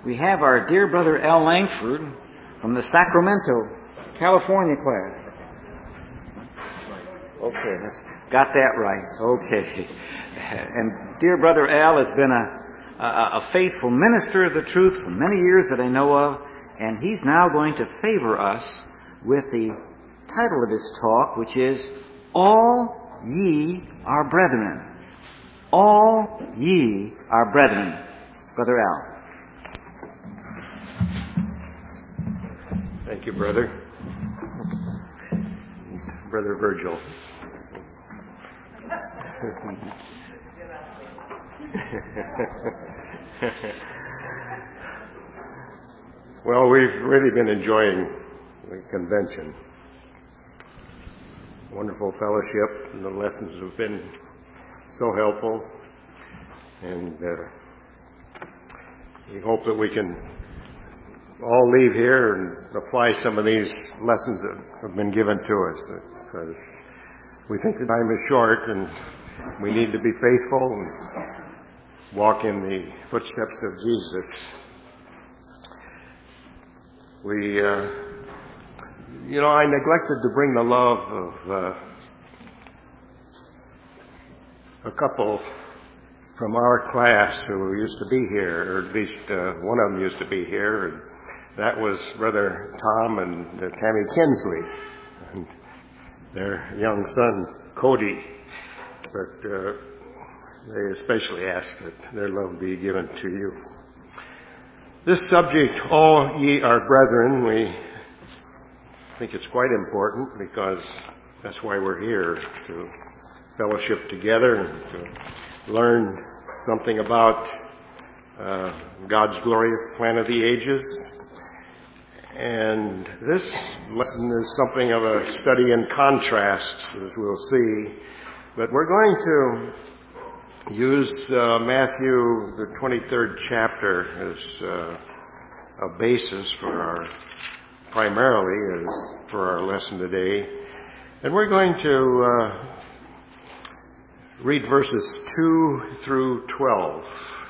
we have our dear brother Al Langford from the Sacramento, California class. Okay, got that right. Okay. And dear brother Al has been a faithful minister of the truth for many years that I know of, and he's now going to favor us with the title of his talk, which is All Ye Are Brethren. All Ye Are Brethren. Brother Al. Thank you, brother. Brother Virgil. Well, we've really been enjoying the convention. Wonderful fellowship, and the lessons have been so helpful. And we hope that we can all leave here and apply some of these lessons that have been given to us, because we think the time is short and we need to be faithful and walk in the footsteps of Jesus. I neglected to bring the love of a couple from our class who used to be here, or at least one of them used to be here, and that was Brother Tom and Tammy Kinsley, and their young son, Cody. But they especially asked that their love be given to you. This subject, all ye are brethren, we think it's quite important because that's why we're here, to fellowship together and to learn something about God's glorious plan of the ages. And this lesson is something of a study in contrast, as we'll see. But we're going to use Matthew, the 23rd chapter, as a basis for primarily for our lesson today. And we're going to read verses 2 through 12.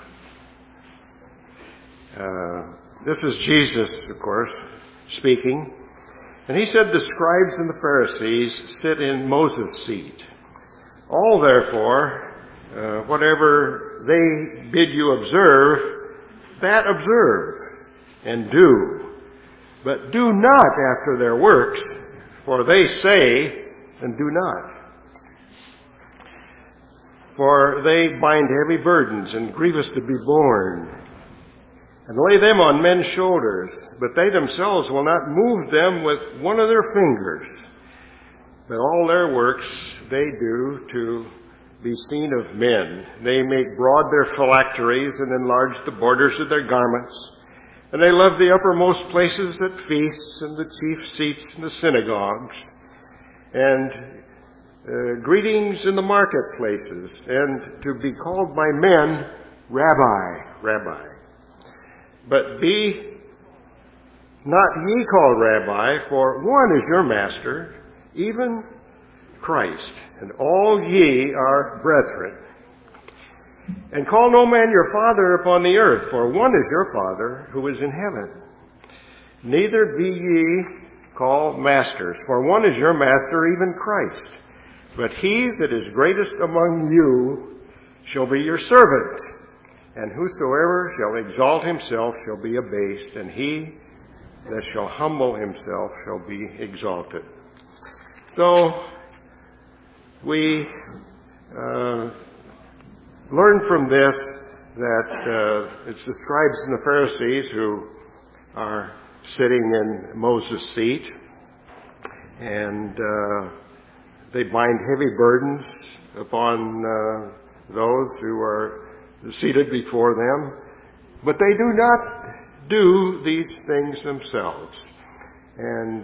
This is Jesus, of course, speaking. And he said, the scribes and the Pharisees sit in Moses' seat. All, therefore, whatever they bid you observe, that observe and do. But do not after their works, for they say and do not. For they bind heavy burdens and grievous to be borne, and lay them on men's shoulders, but they themselves will not move them with one of their fingers. But all their works they do to be seen of men. They make broad their phylacteries and enlarge the borders of their garments. And they love the uppermost places at feasts and the chief seats in the synagogues, and greetings in the marketplaces, and to be called by men, Rabbi, Rabbi. But be not ye called Rabbi, for one is your master, even Christ, and all ye are brethren. And call no man your father upon the earth, for one is your Father who is in heaven. Neither be ye called masters, for one is your master, even Christ. But he that is greatest among you shall be your servant. And whosoever shall exalt himself shall be abased, and he that shall humble himself shall be exalted. So, we learn from this that it's the scribes and the Pharisees who are sitting in Moses' seat, and they bind heavy burdens upon those who are seated before them, but they do not do these things themselves. And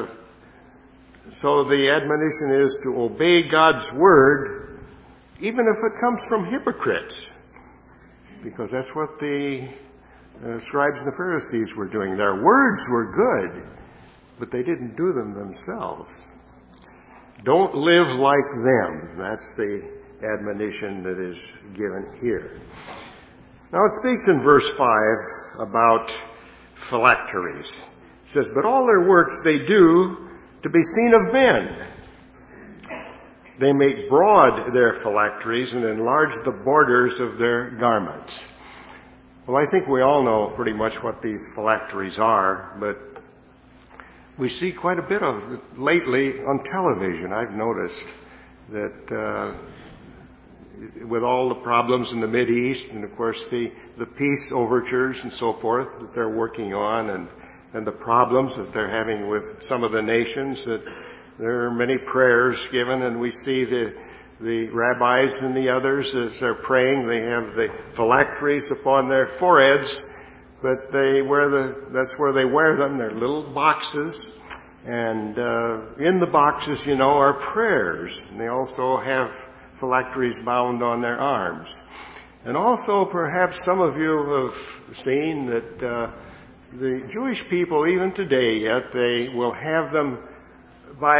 so the admonition is to obey God's word, even if it comes from hypocrites, because that's what the scribes and the Pharisees were doing. Their words were good, but they didn't do them themselves. Don't live like them. That's the admonition that is given here. Now it speaks in verse 5 about phylacteries. It says, but all their works they do to be seen of men. They make broad their phylacteries and enlarge the borders of their garments. Well, I think we all know pretty much what these phylacteries are, but we see quite a bit of it lately on television. I've noticed that with all the problems in the Mideast and, of course, the peace overtures and so forth that they're working on and the problems that they're having with some of the nations, that there are many prayers given, and we see the rabbis and the others as they're praying, they have the phylacteries upon their foreheads, but that's where they wear them. They're little boxes, and in the boxes, are prayers. And they also have phylacteries bound on their arms. And also, perhaps some of you have seen that the Jewish people, even today yet, they will have them by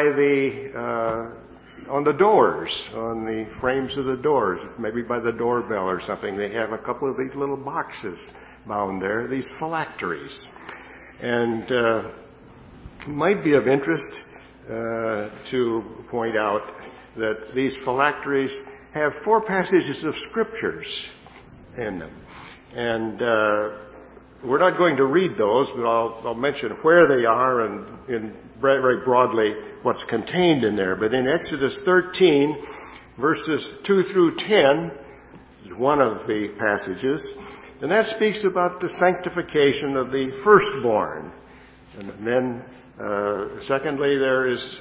on the doors, on the frames of the doors, maybe by the doorbell or something. They have a couple of these little boxes bound there, these phylacteries. And it might be of interest to point out that these phylacteries have 4 passages of scriptures in them. And we're not going to read those, but I'll mention where they are and very broadly what's contained in there. But in Exodus 13, verses 2 through 10 is one of the passages, and that speaks about the sanctification of the firstborn. And then, secondly, there is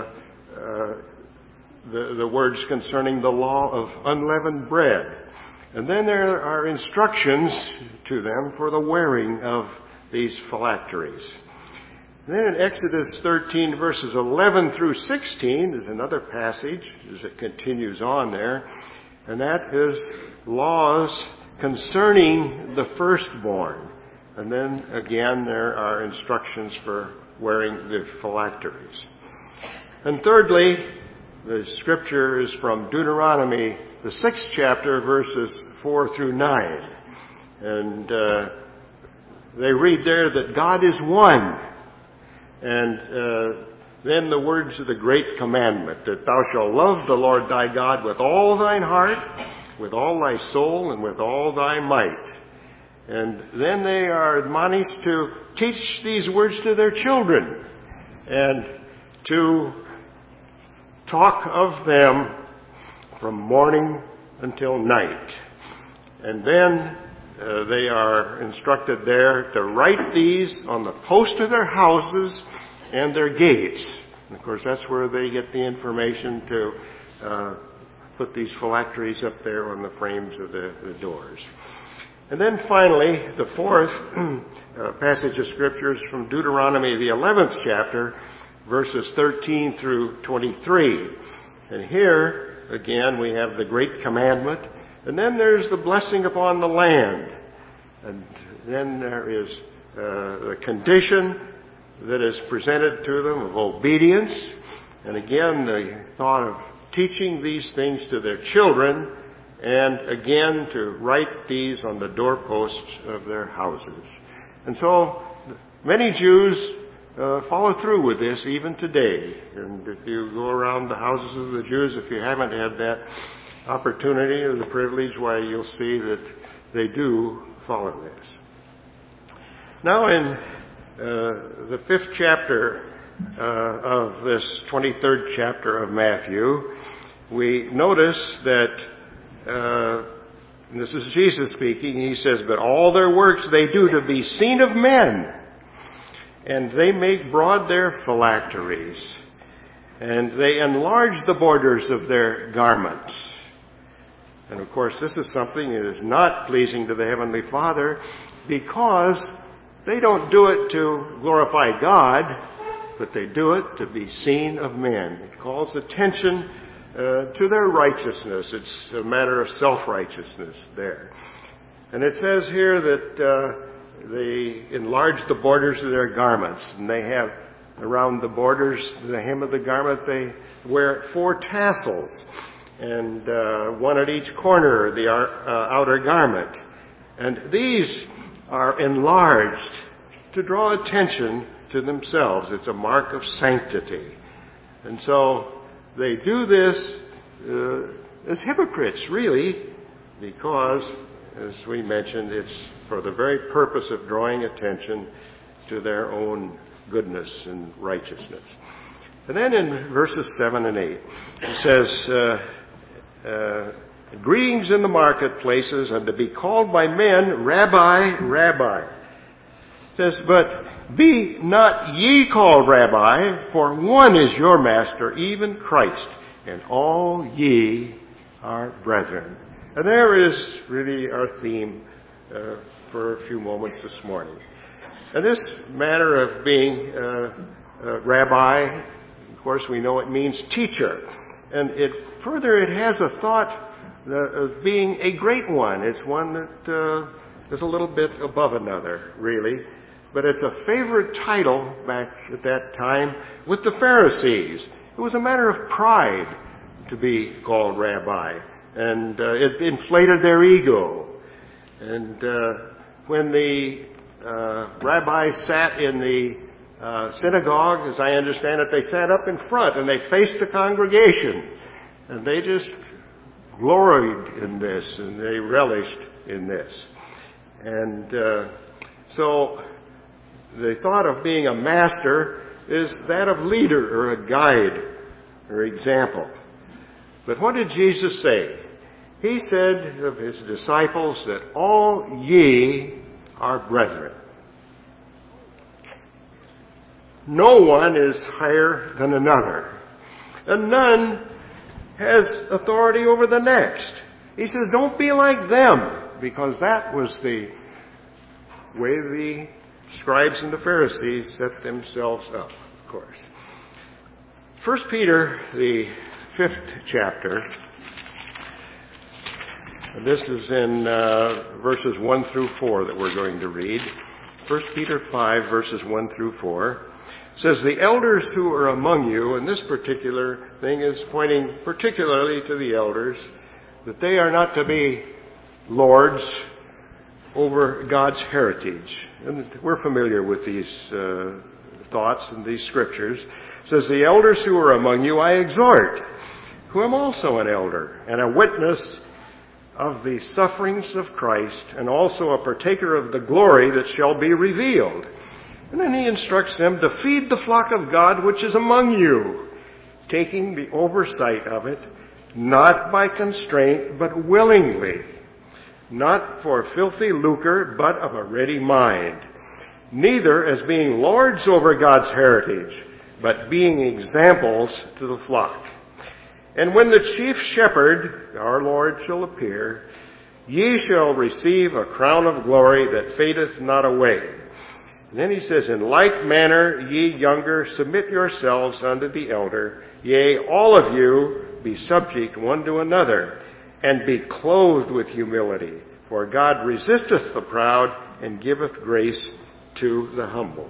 the words concerning the law of unleavened bread. And then there are instructions to them for the wearing of these phylacteries. And then in Exodus 13, verses 11 through 16, is another passage as it continues on there, and that is laws concerning the firstborn. And then again, there are instructions for wearing the phylacteries. And thirdly, the scripture is from Deuteronomy, the 6th chapter, verses 4 through 9. And they read there that God is one. And then the words of the great commandment, that thou shalt love the Lord thy God with all thine heart, with all thy soul, and with all thy might. And then they are admonished to teach these words to their children and to talk of them from morning until night. And then they are instructed there to write these on the post of their houses and their gates. And of course, that's where they get the information to put these phylacteries up there on the frames of the doors. And then finally, the fourth passage of Scripture is from Deuteronomy, the 11th chapter, verses 13 through 23. And here, again, we have the great commandment, and then there's the blessing upon the land. And then there is the condition that is presented to them of obedience. And again, the thought of teaching these things to their children, and again to write these on the doorposts of their houses. And so many Jews follow through with this even today. And if you go around the houses of the Jews, if you haven't had that opportunity or the privilege, why, you'll see that they do follow this. Now in the 5th chapter of this 23rd chapter of Matthew, we notice that, and this is Jesus speaking, he says, but all their works they do to be seen of men, and they make broad their phylacteries, and they enlarge the borders of their garments. And of course, this is something that is not pleasing to the Heavenly Father, because they don't do it to glorify God, but they do it to be seen of men. It calls attention to their righteousness. It's a matter of self-righteousness there. And it says here that they enlarge the borders of their garments, and they have around the borders, the hem of the garment, they wear 4 tassels, and one at each corner of the outer garment. And these are enlarged to draw attention to themselves. It's a mark of sanctity. And so they do this as hypocrites, really, because, as we mentioned, it's for the very purpose of drawing attention to their own goodness and righteousness. And then in verses 7 and 8, it says, greetings in the marketplaces, and to be called by men, Rabbi, Rabbi. It says, but be not ye called Rabbi, for one is your master, even Christ, and all ye are brethren. And there is really our theme for a few moments this morning. And this matter of being rabbi, of course we know it means teacher. And it has a thought of being a great one. It's one that is a little bit above another, really. But it's a favorite title back at that time with the Pharisees. It was a matter of pride to be called rabbi. And it inflated their ego. And when the rabbis sat in the synagogue, as I understand it, they sat up in front and they faced the congregation. And they just gloried in this and they relished in this. And so the thought of being a master is that of leader or a guide or example. But what did Jesus say? He said of his disciples that all ye are brethren. No one is higher than another, and none has authority over the next. He says, don't be like them, because that was the way the scribes and the Pharisees set themselves up, of course. 1 Peter, the 5th chapter, and this is in verses 1 through 4 that we're going to read. 1 Peter 5, verses 1 through 4. Says, the elders who are among you, and this particular thing is pointing particularly to the elders, that they are not to be lords over God's heritage. And we're familiar with these thoughts and these scriptures. It says, the elders who are among you I exhort, who am also an elder, and a witness of the sufferings of Christ, and also a partaker of the glory that shall be revealed. And then he instructs them to feed the flock of God which is among you, taking the oversight of it, not by constraint, but willingly, not for filthy lucre, but of a ready mind, neither as being lords over God's heritage, but being examples to the flock. And when the chief shepherd, our Lord, shall appear, ye shall receive a crown of glory that fadeth not away. And then he says, in like manner, ye younger, submit yourselves unto the elder. Yea, all of you, be subject one to another, and be clothed with humility. For God resisteth the proud, and giveth grace to the humble.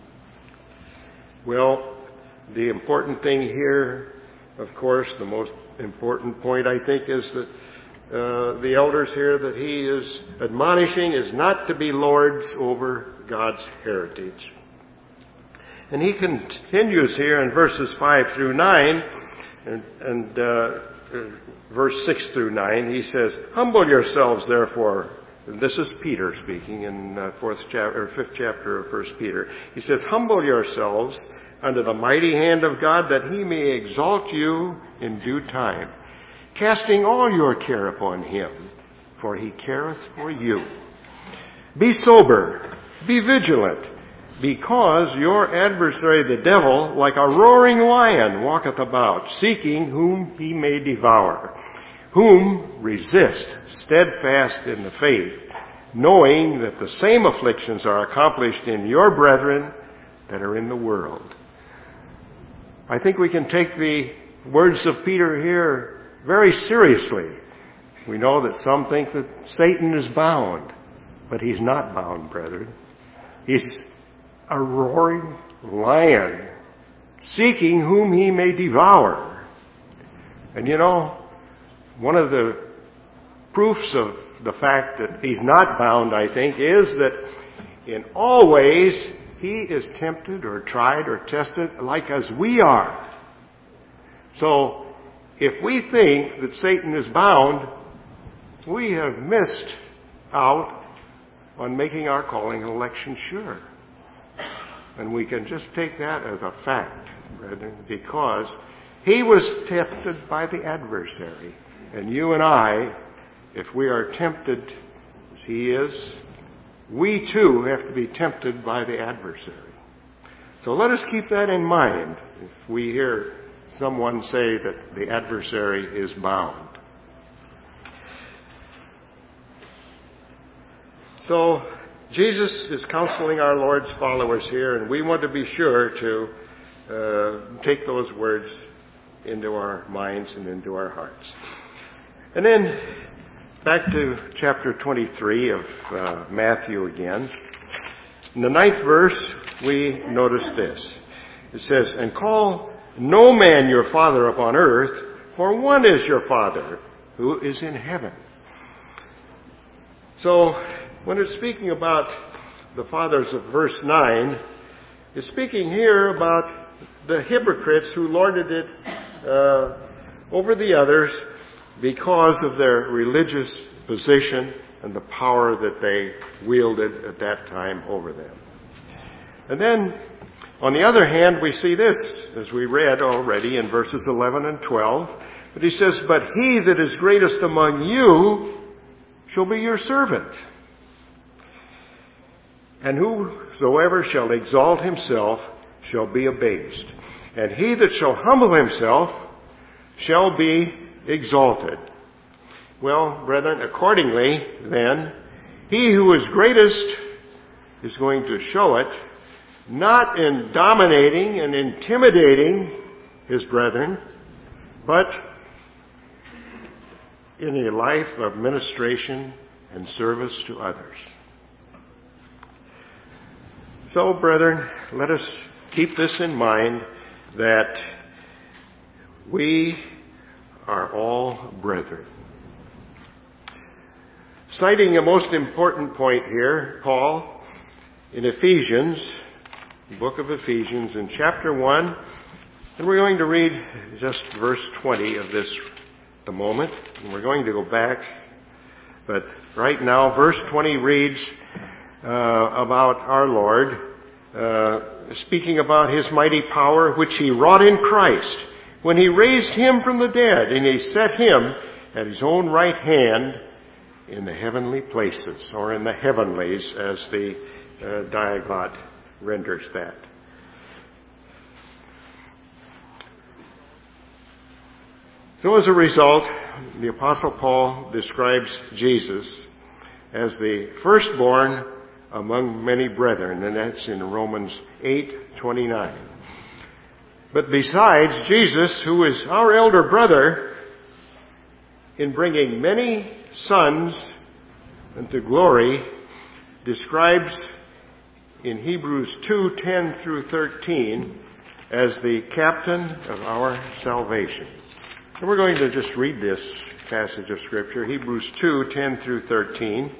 Well, the important thing here, of course, the most important point, I think, is that the elders here that he is admonishing is not to be lords over God's heritage. And he continues here in verses 5 through 9, and verse 6 through 9, he says, humble yourselves, therefore. And this is Peter speaking in 5th chapter of 1 Peter. He says, humble yourselves under the mighty hand of God, that he may exalt you in due time, casting all your care upon him, for he careth for you. Be sober, be vigilant, because your adversary the devil, like a roaring lion, walketh about, seeking whom he may devour, whom resist, steadfast in the faith, knowing that the same afflictions are accomplished in your brethren that are in the world. I think we can take the words of Peter here very seriously. We know that some think that Satan is bound, but he's not bound, brethren. He's a roaring lion, seeking whom he may devour. And you know, one of the proofs of the fact that he's not bound, I think, is that in all ways he is tempted or tried or tested like as we are. So if we think that Satan is bound, we have missed out on making our calling and election sure. And we can just take that as a fact, brethren, because he was tempted by the adversary. And you and I, if we are tempted as he is, we too have to be tempted by the adversary. So let us keep that in mind if we hear someone say that the adversary is bound. So Jesus is counseling our Lord's followers here, and we want to be sure to take those words into our minds and into our hearts. And then back to chapter 23 of Matthew again. In the 9th verse, we notice this. It says, "And call no man your father upon earth, for one is your Father, who is in heaven." So, when it's speaking about the fathers of verse 9, it's speaking here about the hypocrites who lorded it over the others because of their religious position and the power that they wielded at that time over them. And then, on the other hand, we see this, as we read already in verses 11 and 12. But he says, "But he that is greatest among you shall be your servant. And whosoever shall exalt himself shall be abased. And he that shall humble himself shall be exalted." Well, brethren, accordingly, then, he who is greatest is going to show it, not in dominating and intimidating his brethren, but in a life of ministration and service to others. So, brethren, let us keep this in mind, that we are all brethren. Citing a most important point here, Paul, in Ephesians, the book of Ephesians, in chapter 1, and we're going to read just verse 20 of this at the moment, and we're going to go back, but right now, verse 20 reads about our Lord, speaking about his mighty power, which he wrought in Christ, when he raised him from the dead, and he set him at his own right hand in the heavenly places, or in the heavenlies, as the Diaglott renders that. So as a result, the Apostle Paul describes Jesus as the firstborn among many brethren, and that's in Romans 8:29. But besides, Jesus, who is our elder brother, in bringing many sons into glory, describes in Hebrews 2:10 through 13 as the captain of our salvation. And we're going to just read this passage of Scripture, Hebrews 2:10 through 13,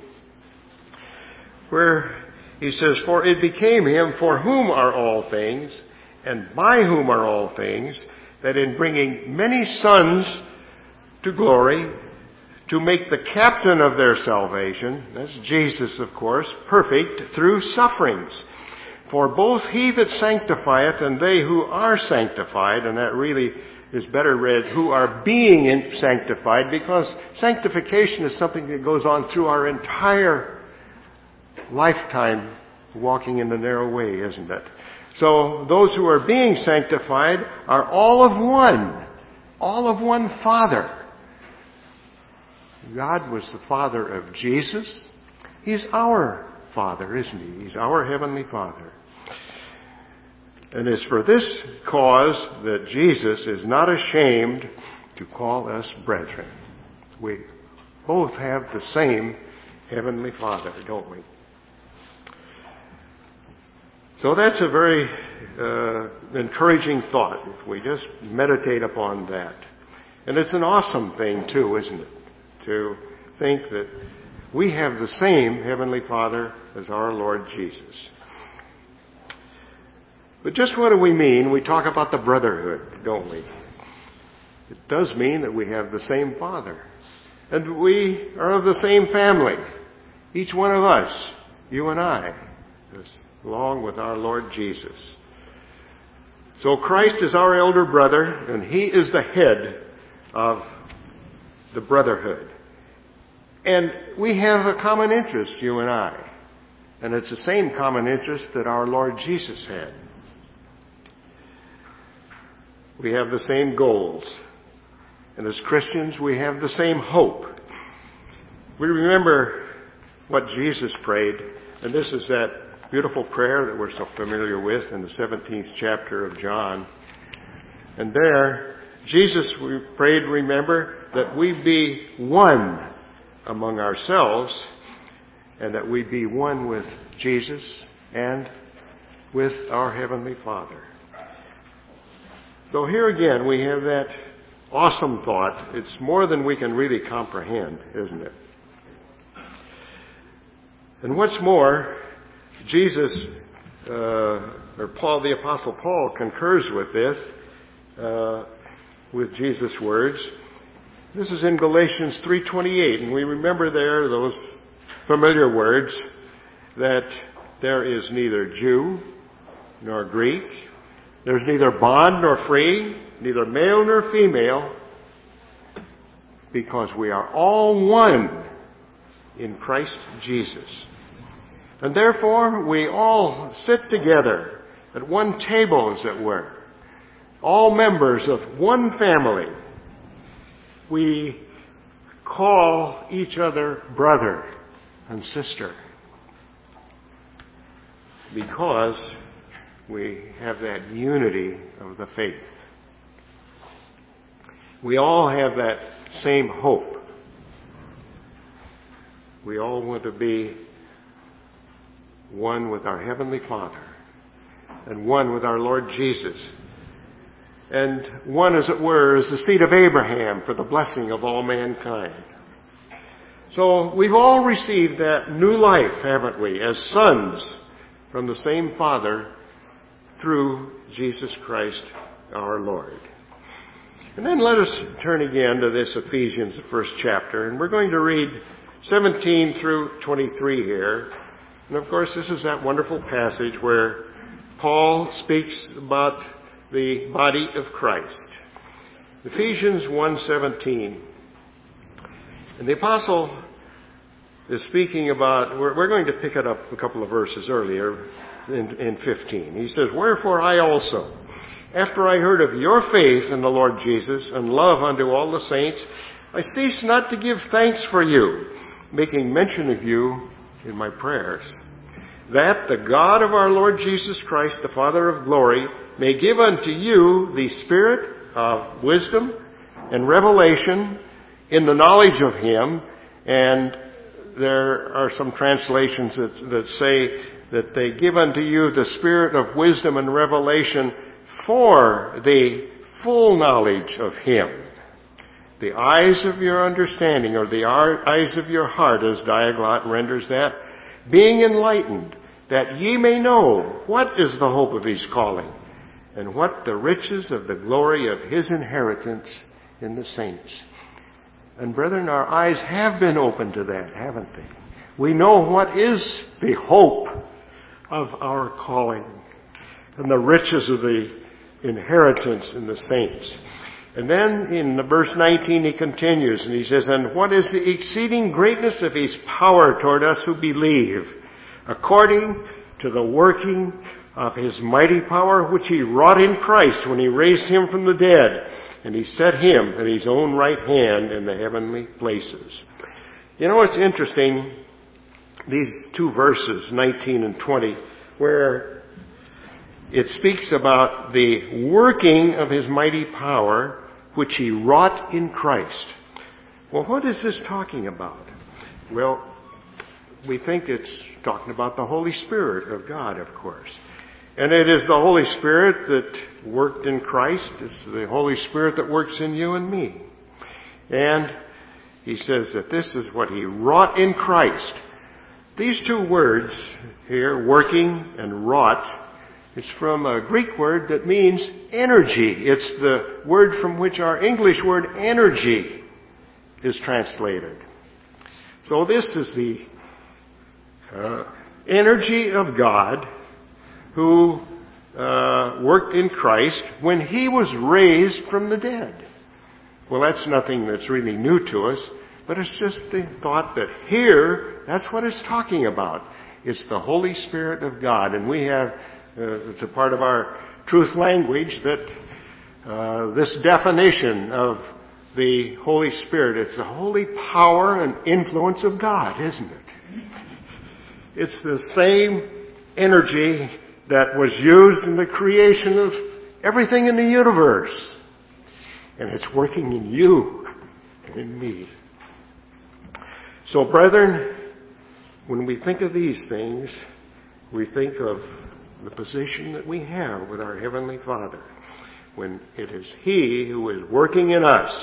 where he says, "For it became him for whom are all things, and by whom are all things, that in bringing many sons to glory, to make the captain of their salvation," that's Jesus, of course, "perfect through sufferings. For both he that sanctifieth and they who are sanctified," and that really is better read, "who are being sanctified," because sanctification is something that goes on through our entire lifetime walking in the narrow way, isn't it? So those who are being sanctified are all of one Father. God was the Father of Jesus. He's our Father, isn't he? He's our Heavenly Father. And it's for this cause that Jesus is not ashamed to call us brethren. We both have the same Heavenly Father, don't we? So that's a very encouraging thought if we just meditate upon that. And it's an awesome thing too, isn't it? To think that We have the same Heavenly Father as our Lord Jesus. But just what do we mean? We talk about the brotherhood, don't we? It does mean that we have the same Father. And we are of the same family. Each one of us, you and I, along with our Lord Jesus. So Christ is our elder brother, and He is the head of the brotherhood. And we have a common interest, you and I. And it's the same common interest that our Lord Jesus had. We have the same goals. And as Christians, we have the same hope. We remember what Jesus prayed, and this is that beautiful prayer that we're so familiar with in the 17th chapter of John. And there, Jesus prayed, remember, that we be one among ourselves, and that we be one with Jesus and with our Heavenly Father. So here again, we have that awesome thought. It's more than we can really comprehend, isn't it? And what's more, Jesus, or Paul, the Apostle Paul, concurs with this, with Jesus' words. This is in Galatians 3:28, and we remember there those familiar words that there is neither Jew nor Greek, there's neither bond nor free, neither male nor female, because we are all one in Christ Jesus. And therefore, we all sit together at one table, as it were, all members of one family. We call each other brother and sister because we have that unity of the faith. We all have that same hope. We all want to be one with our Heavenly Father and one with our Lord Jesus. And one, as it were, is the seed of Abraham for the blessing of all mankind. So we've all received that new life, haven't we, as sons from the same Father through Jesus Christ our Lord. And then let us turn again to this Ephesians, the first chapter, and we're going to read 17 through 23 here. And of course, this is that wonderful passage where Paul speaks about the body of Christ. Ephesians 1:17. And the apostle is speaking about, we're going to pick it up a couple of verses earlier in 15. He says, "Wherefore I also, after I heard of your faith in the Lord Jesus and love unto all the saints, I cease not to give thanks for you, making mention of you in my prayers, that the God of our Lord Jesus Christ, the Father of glory, may give unto you the spirit of wisdom and revelation in the knowledge of Him." And there are some translations that say that they give unto you the spirit of wisdom and revelation for the full knowledge of Him. The eyes of your understanding, or the eyes of your heart, as Diaglott renders that, being enlightened, that ye may know what is the hope of His calling, and what the riches of the glory of His inheritance in the saints. And brethren, our eyes have been opened to that, haven't they? We know what is the hope of our calling and the riches of the inheritance in the saints. And then in verse 19 he continues and he says, "And what is the exceeding greatness of His power toward us who believe, according to the working of His mighty power, which He wrought in Christ when He raised Him from the dead, and He set Him at His own right hand in the heavenly places." You know, it's interesting, these two verses, 19 and 20, where it speaks about the working of His mighty power, which He wrought in Christ. Well, what is this talking about? Well, we think it's talking about the Holy Spirit of God, of course. And it is the Holy Spirit that worked in Christ. It's the Holy Spirit that works in you and me. And he says that this is what he wrought in Christ. These two words here, working and wrought, is from a Greek word that means energy. It's the word from which our English word energy is translated. So this is the energy of God who worked in Christ when he was raised from the dead. Well, that's nothing that's really new to us, but it's just the thought that here, that's what it's talking about. It's the Holy Spirit of God. And we have, it's a part of our truth language that this definition of the Holy Spirit, it's the holy power and influence of God, isn't it? It's the same energy that was used in the creation of everything in the universe. And it's working in you and in me. So, brethren, when we think of these things, we think of the position that we have with our Heavenly Father, when it is He who is working in us,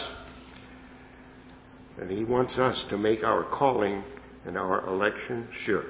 and He wants us to make our calling and our election sure.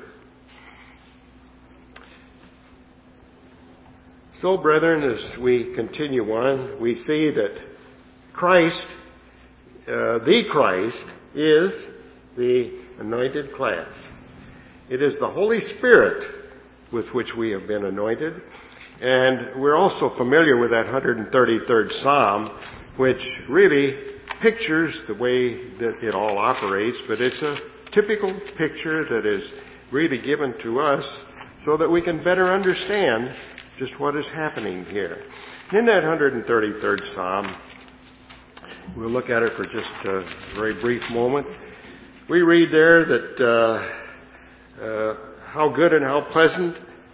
So, brethren, as we continue on, we see that Christ, the Christ, is the anointed class. It is the Holy Spirit with which we have been anointed. And we're also familiar with that 133rd Psalm, which really pictures the way that it all operates, but it's a typical picture that is really given to us so that we can better understand just what is happening here. In that 133rd Psalm, we'll look at it for just a very brief moment. We read there that how good and how pleasant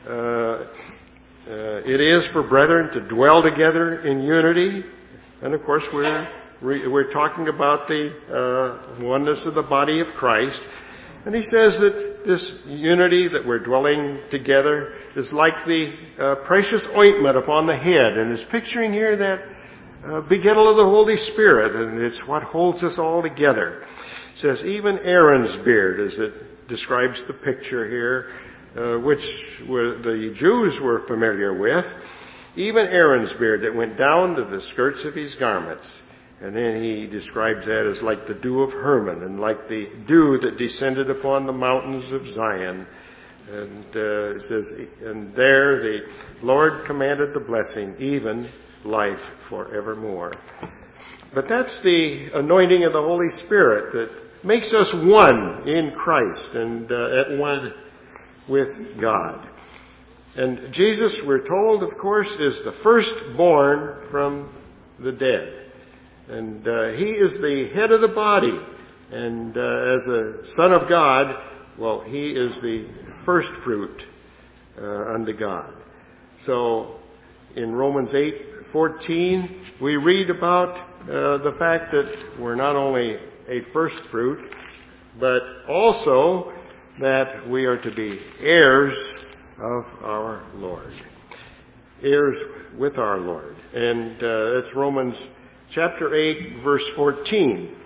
it is for brethren to dwell together in unity. And of course we're talking about the oneness of the body of Christ. And he says that this unity that we're dwelling together is like the precious ointment upon the head. And is picturing here that begettal of the Holy Spirit, and it's what holds us all together. It says, even Aaron's beard, as it describes the picture here, which the Jews were familiar with, even Aaron's beard that went down to the skirts of his garments. And then he describes that as like the dew of Hermon, and like the dew that descended upon the mountains of Zion. And it says, and there the Lord commanded the blessing, even life forevermore. But that's the anointing of the Holy Spirit that makes us one in Christ and at one with God. And Jesus, we're told, of course, is the firstborn from the dead. And He is the head of the body. And as a Son of God, well, He is the first fruit unto God. So in Romans 8:14, we read about the fact that we're not only a first fruit, but also that we are to be heirs of our Lord. Heirs with our Lord. And it's Romans chapter 8, verse 14.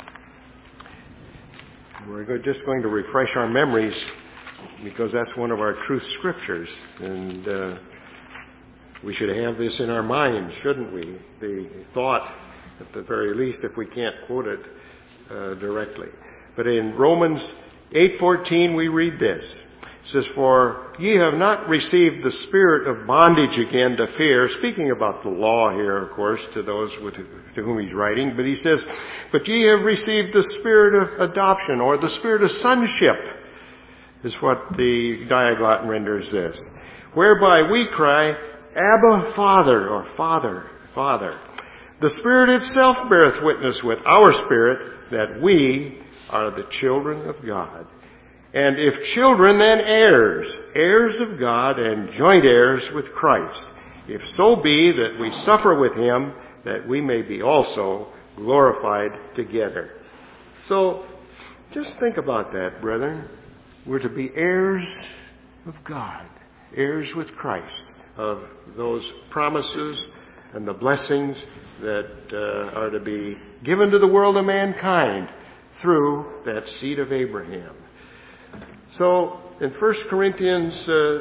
We're just going to refresh our memories because that's one of our truth scriptures. And we should have this in our minds, shouldn't we? The thought, at the very least, if we can't quote it directly. But in Romans 8:14 we read this. It says, for ye have not received the spirit of bondage again to fear. Speaking about the law here, of course, to those to whom he's writing. But he says, but ye have received the spirit of adoption, or the spirit of sonship, is what the Diaglott renders this. Whereby we cry, Abba, Father, or Father, Father. The Spirit itself beareth witness with our spirit that we are the children of God. And if children, then heirs, heirs of God and joint heirs with Christ, if so be that we suffer with Him, that we may be also glorified together. So, just think about that, brethren. We're to be heirs of God, heirs with Christ, of those promises and the blessings that are to be given to the world of mankind through that seed of Abraham. So in 1 Corinthians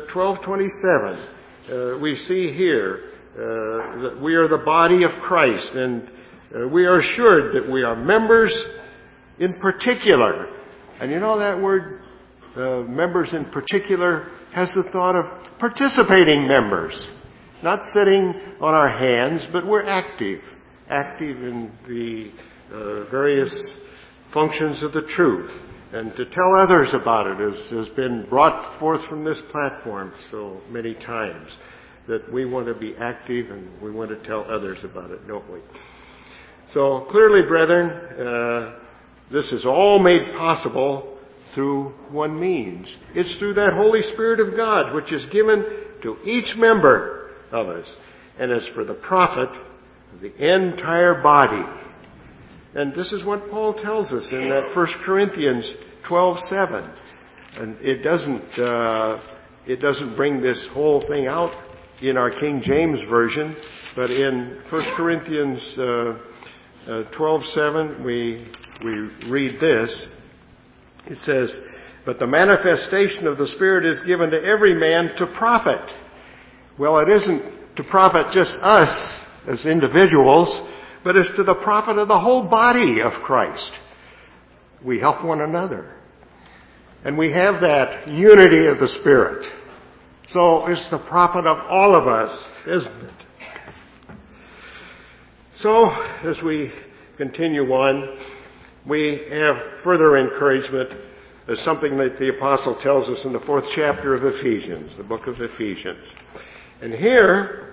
12:27, we see here that we are the body of Christ, and we are assured that we are members in particular. And you know that word, members in particular, has the thought of participating members. Not sitting on our hands, but we're active in the various functions of the truth. And to tell others about it has been brought forth from this platform so many times, that we want to be active and we want to tell others about it, don't we? So clearly, brethren, this is all made possible through one means. It's through that Holy Spirit of God, which is given to each member of us, and is for the profit of the entire body. And this is what Paul tells us in that 1 Corinthians 12:7. And it doesn't bring this whole thing out in our King James Version, but in 1 Corinthians 12:7 we read this. It says, "But the manifestation of the Spirit is given to every man to profit." Well, it isn't to profit just us as individuals, but it's to the profit of the whole body of Christ. We help one another. And we have that unity of the Spirit. So it's the profit of all of us, isn't it? So, as we continue on, we have further encouragement as something that the Apostle tells us in the 4th chapter of Ephesians, the book of Ephesians. And here,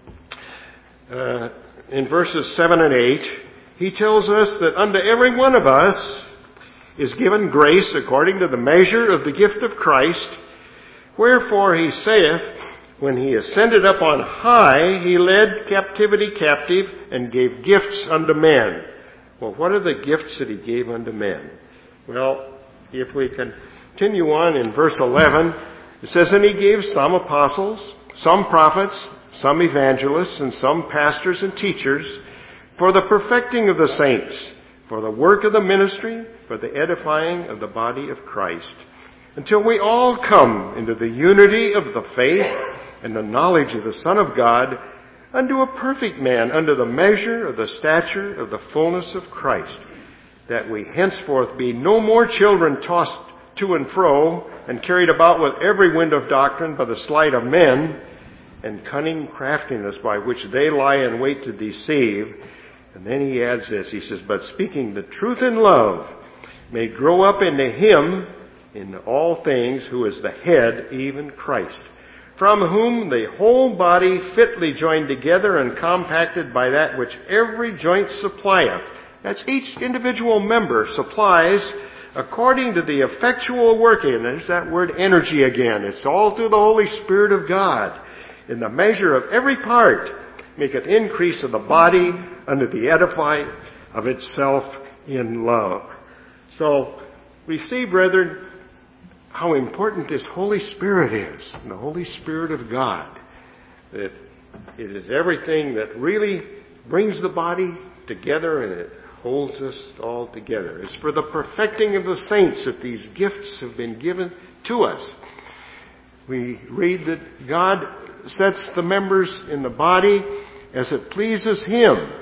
in verses 7 and 8, he tells us that unto every one of us is given grace according to the measure of the gift of Christ. Wherefore he saith, when he ascended up on high, he led captivity captive and gave gifts unto men. Well, what are the gifts that he gave unto men? Well, if we continue on in verse 11, it says, "And he gave some apostles, some prophets, some evangelists, and some pastors and teachers, for the perfecting of the saints, for the work of the ministry, for the edifying of the body of Christ, until we all come into the unity of the faith and the knowledge of the Son of God, unto a perfect man, unto the measure of the stature of the fullness of Christ, that we henceforth be no more children tossed to and fro, and carried about with every wind of doctrine by the sleight of men, and cunning craftiness by which they lie in wait to deceive." And then he adds this, he says, "But speaking the truth in love, may grow up into him in all things, who is the head, even Christ, from whom the whole body fitly joined together and compacted by that which every joint supplieth." That's each individual member supplies according to the effectual working. And there's that word energy again. It's all through the Holy Spirit of God. In the measure of every part, maketh increase of the body unto the edifying of itself in love. So, we see, brethren, how important this Holy Spirit is, the Holy Spirit of God. That it is everything that really brings the body together, and it holds us all together. It's for the perfecting of the saints that these gifts have been given to us. We read that God sets the members in the body as it pleases Him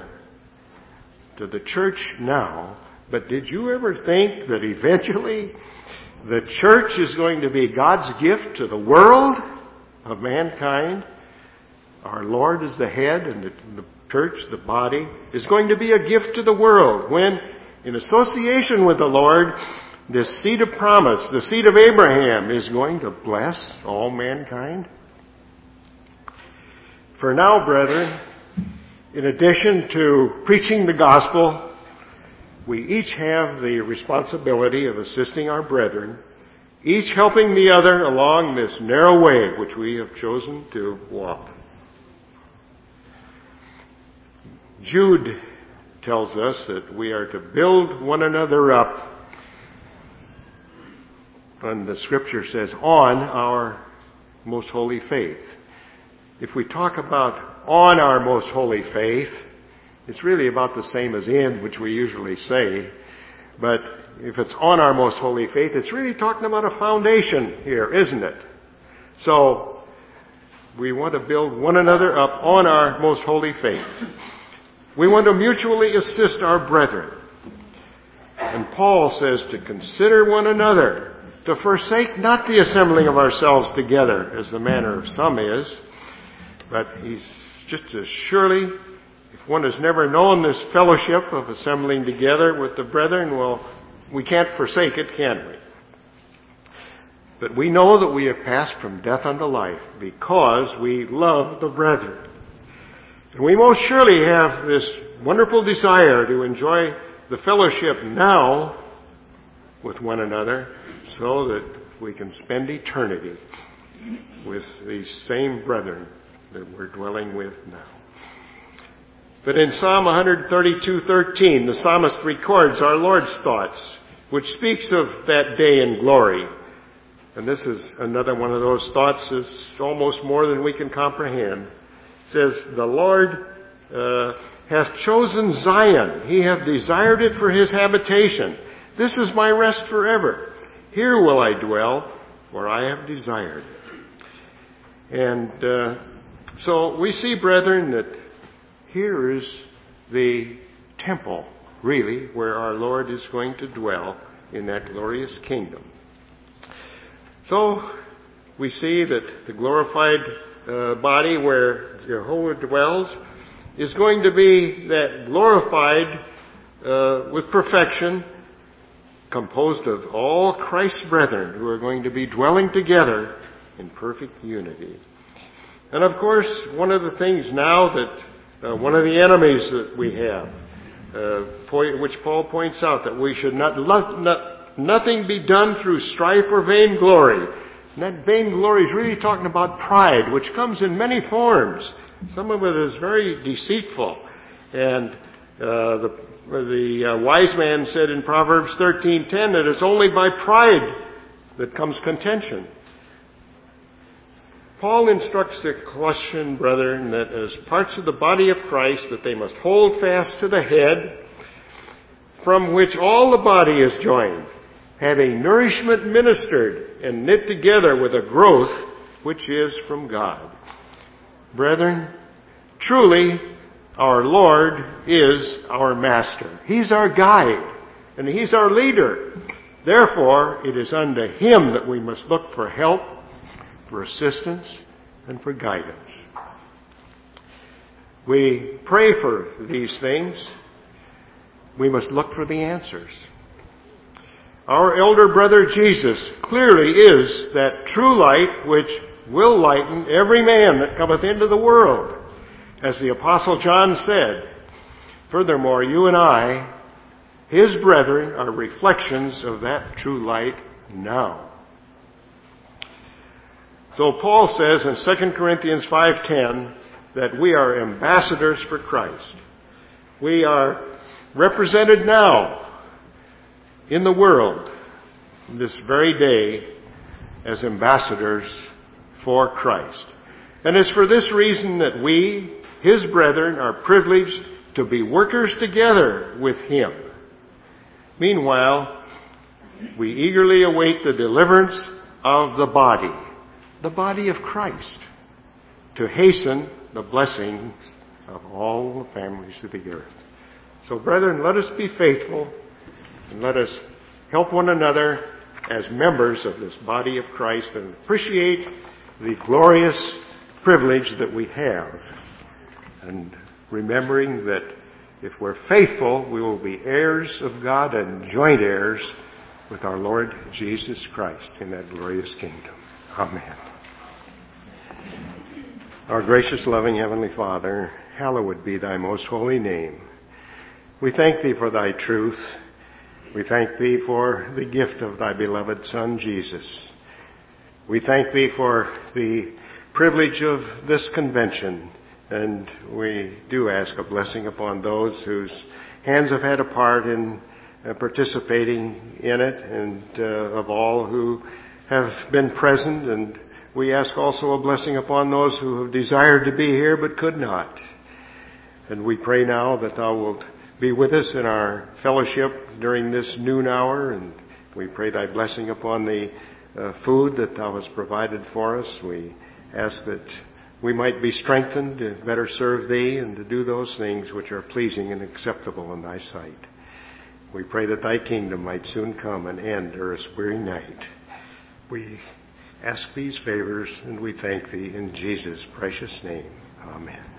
to the church now. But did you ever think that eventually the church is going to be God's gift to the world of mankind? Our Lord is the head, and the church, the body, is going to be a gift to the world when, in association with the Lord, this seed of promise, the seed of Abraham, is going to bless all mankind. For now, brethren, in addition to preaching the gospel, we each have the responsibility of assisting our brethren, each helping the other along this narrow way which we have chosen to walk. Jude tells us that we are to build one another up, and the Scripture says, on our most holy faith. If we talk about on our most holy faith, it's really about the same as in, which we usually say. But if it's on our most holy faith, it's really talking about a foundation here, isn't it? So, we want to build one another up on our most holy faith. We want to mutually assist our brethren. And Paul says to consider one another, to forsake not the assembling of ourselves together, as the manner of some is, but he's just as surely, if one has never known this fellowship of assembling together with the brethren, well, we can't forsake it, can we? But we know that we have passed from death unto life because we love the brethren. And we most surely have this wonderful desire to enjoy the fellowship now with one another so that we can spend eternity with these same brethren that we're dwelling with now. But in Psalm 132:13, the psalmist records our Lord's thoughts, which speaks of that day in glory. And this is another one of those thoughts that's almost more than we can comprehend. It says, the Lord hath chosen Zion. He hath desired it for his habitation. This is my rest forever. Here will I dwell, for I have desired it. And so we see, brethren, that here is the temple, really, where our Lord is going to dwell in that glorious kingdom. So we see that the glorified body where Jehovah dwells is going to be that glorified with perfection, composed of all Christ's brethren who are going to be dwelling together in perfect unity. And of course, one of the things now that one of the enemies that we have, which Paul points out, that we should nothing be done through strife or vainglory. And that vainglory is really talking about pride, which comes in many forms. Some of it is very deceitful. And the wise man said in Proverbs 13:10 that it's only by pride that comes contention. Paul instructs the Colossian brethren that as parts of the body of Christ that they must hold fast to the head, from which all the body is joined, having nourishment ministered and knit together with a growth which is from God. Brethren, truly our Lord is our master. He's our guide and He's our leader. Therefore, it is unto Him that we must look for help, for assistance, and for guidance. We pray for these things. We must look for the answers. Our elder brother Jesus clearly is that true light which will lighten every man that cometh into the world. As the Apostle John said, furthermore, you and I, his brethren, are reflections of that true light now. So Paul says in 2 Corinthians 5:10 that we are ambassadors for Christ. We are represented now in the world this very day as ambassadors for Christ. And it's for this reason that we, his brethren, are privileged to be workers together with him. Meanwhile, we eagerly await the deliverance of the body of Christ, to hasten the blessings of all the families of the earth. So, brethren, let us be faithful and let us help one another as members of this body of Christ and appreciate the glorious privilege that we have. And remembering that if we're faithful, we will be heirs of God and joint heirs with our Lord Jesus Christ in that glorious kingdom. Amen. Our gracious, loving Heavenly Father, hallowed be thy most holy name. We thank thee for thy truth. We thank thee for the gift of thy beloved Son, Jesus. We thank thee for the privilege of this convention, and we do ask a blessing upon those whose hands have had a part in participating in it, and of all who have been present. And we ask also a blessing upon those who have desired to be here but could not. And we pray now that thou wilt be with us in our fellowship during this noon hour, and we pray thy blessing upon the food that thou hast provided for us. We ask that we might be strengthened to better serve thee and to do those things which are pleasing and acceptable in thy sight. We pray that thy kingdom might soon come and end earth's weary night. We ask these favors and we thank thee in Jesus' precious name. Amen.